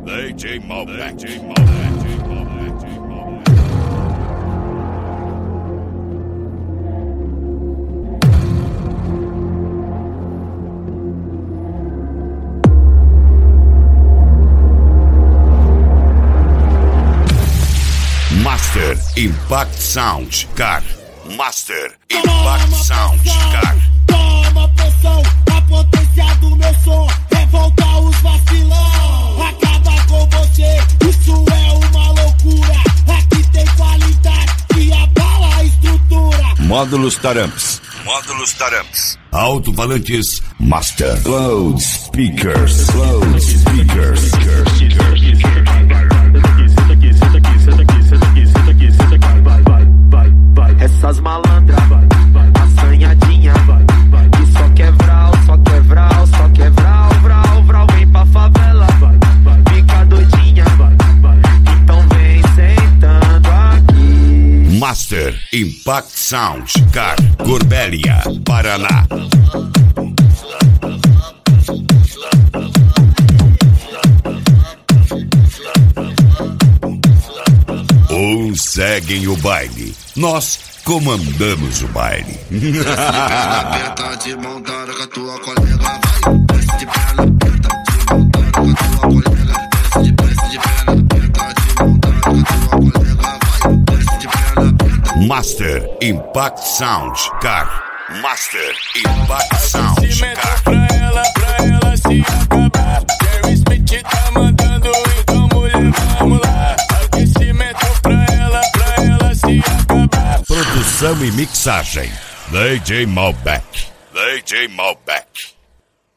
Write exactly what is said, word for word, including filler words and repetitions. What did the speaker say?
D J Malbec. D J Malbec. Master Impact Sound Car. Master Impact Sound Car. Toma pressão, a potência do meu som. Revolta os vacilão. Acaba com você, isso é uma loucura. Aqui tem qualidade que abala a estrutura. Módulos Taramps. Módulos Taramps. Alto-falantes Master. Loud Speakers. Loud Speakers. Essas malandras, assanhadinha, que só quer vral, só quer vral, só quer vral, vral, vral, vem pra favela, fica doidinha, então vem sentando aqui. Master Impact Sound Car, Corbélia, Paraná. Uns seguem o baile, nós comandamos o baile. Aperta de mão dada com a tua colega, vai. Desce de perna, aperta de mão dada com a tua colega. Desce de, desce de perna, aperta de mão dada com a tua colega, vai. Desce de perna, aperta. Master Impact Sound Car. Master Impact Sound Car. Pra ela, pra ela se acabar. Jerry Smith tá mandando, então mulher, vamos lá. Aquecimento pra ela, pra ela se acabar. Produção e mixagem D J Malbec. D J Malbec.